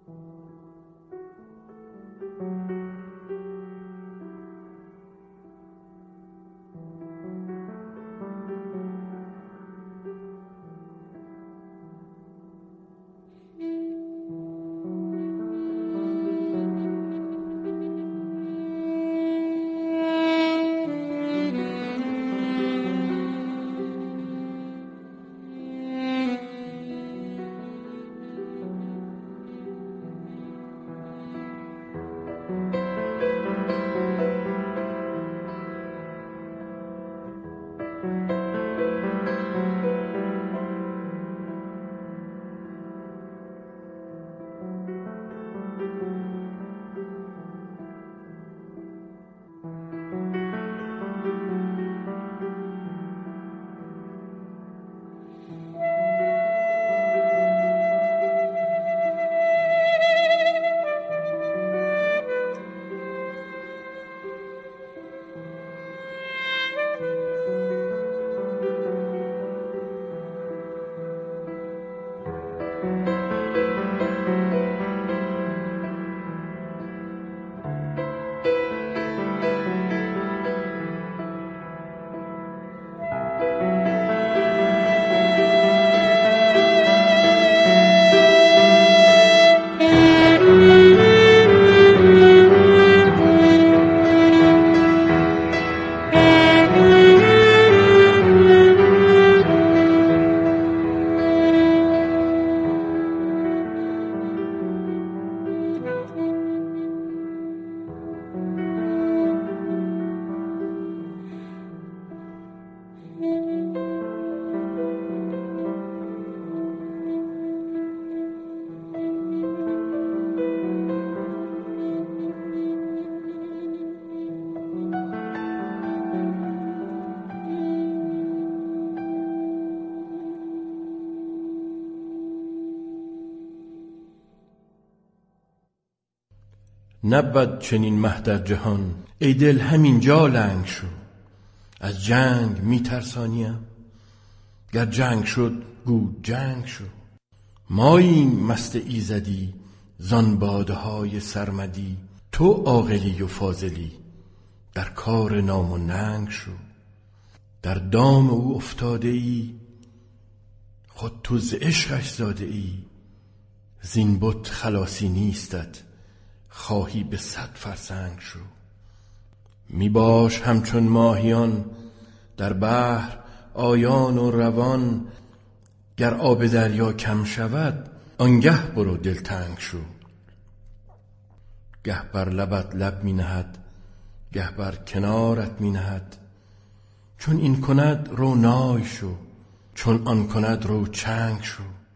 نبود چنین مه در جهان، ای دل همین جا لنگ شو. از جنگ می ترسانیم، گر جنگ شد گو جنگ شو. ماییم مست ایزدی زان باده های سرمدی، تو عاقلی و فاضلی در کار نام و ننگ شو. در دام او افتاده ای، خود تو ز عشقش زاده ای. زین بت خلاصی نیستت، خواهی به 100 فرسنگ شو. می باش همچون ماهیان در بحر آیان و روان، گر آب دریا کم شود آنگه برو دلتنگ شو. گه بر لبت لب می نهد، گه بر کنارت می نهد. چون این کند رو نای شو، چون آن کند رو چنگ شو.